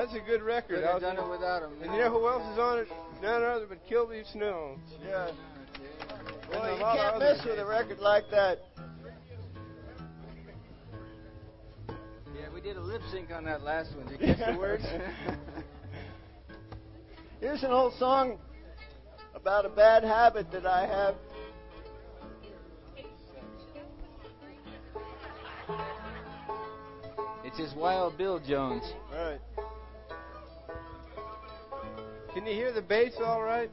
That's a good record. Could have done it without him. And you know who else is on it? None other but Kilby Snow. Yeah. Well, you can't mess with a record like that. Yeah, we did a lip sync on that last one. Did you catch the words? Here's an old song about a bad habit that I have. It's his Wild Bill Jones. Right. Can you hear the bass all right?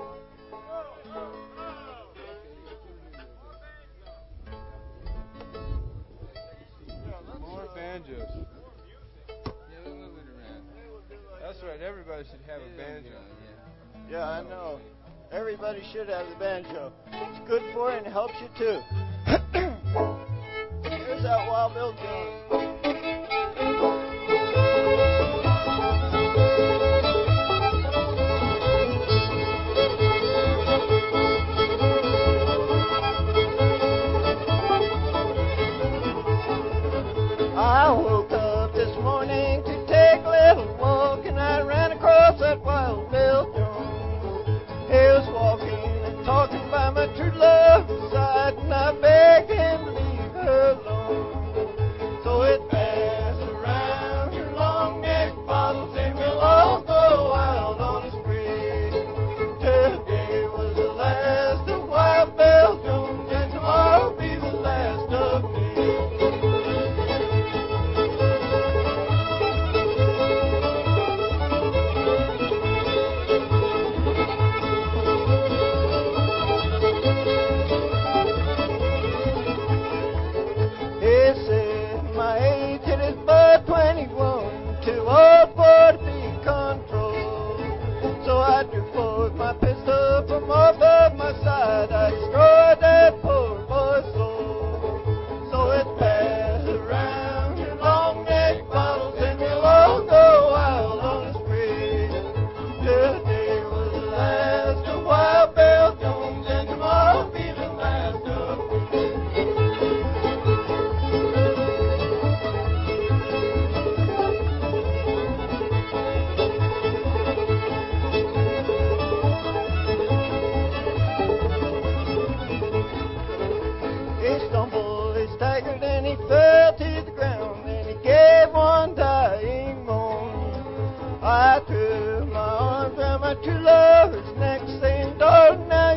More banjos. Yeah, we move it around. That's right. Everybody should have a banjo. Yeah, I know. Everybody should have the banjo. It's good for you and it helps you too. Here's that Wild Bill Jones. I woke up this morning to take a little walk, and I ran across that Wild Bill Jones. He was walking and talking by my true love's side, and I begged him to leave her alone. So it passed around your long neck bottles, and we'll all go out on a spree. Today was the last of Wild Bill Jones, and tomorrow will be the last of me. Too old for to be controlled. So I drew forward my pistol from above my side. I destroyed that poor boy's soul. So it passed around your long neck bottles, and we'll all go out on a spree. Today was the last of Wild Bill Jones, and tomorrow will be the last of me. He fell to the ground and he gave one dying moan. I threw my arms around my true lover's neck, saying, darling, now